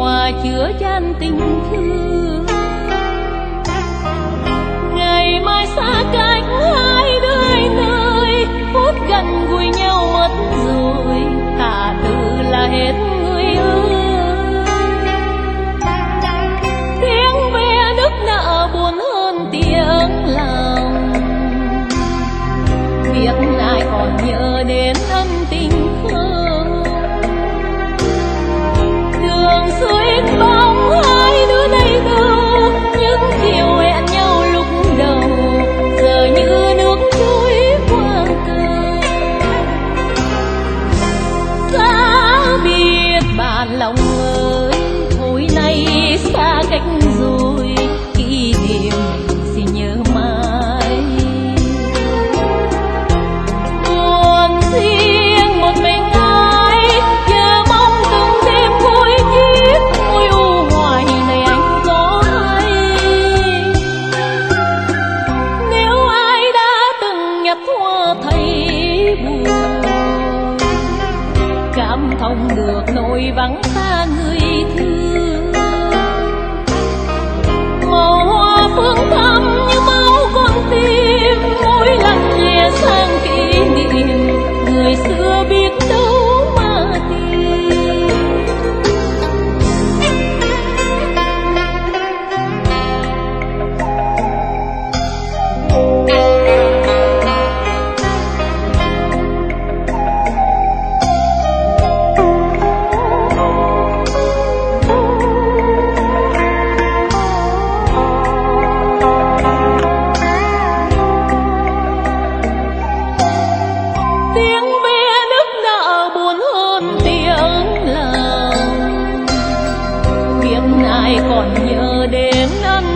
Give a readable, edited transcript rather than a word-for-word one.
hòa chứa chan tình thương. Ngày mai xa cách hai đứa hai nơi, phút gần gũi nhau mất rồi, cả từ là hết người ơi. Tiếng ve nức nở buồn hơn tiếng lòng, biết ai còn nhớ đến ân tình không? Đường suối bóng hai đứa đây đâu, những chiều hẹn nhau lúc đầu giờ như nước trôi qua cầu. Giá biết bạn lòng ơi, hồi nay xa cách rồi, kỷ niệm mình xin nhớ mãi. Buồn riêng một mình ai, chờ mong từng đêm vui kiếp, ôi u hoài này anh có hay. Nếu ai đã từng nhặt hoa thấy buồn, cảm thông được nỗi vắng xa người thương. Màu hoa phương thắm như máu con tim, mỗi lần nhẹ sang kỷ niệm người xưa biết đâu mà tìm. Tiếng ve nức nở buồn hơn tiếng lòng, biết ai còn nhớ đến ân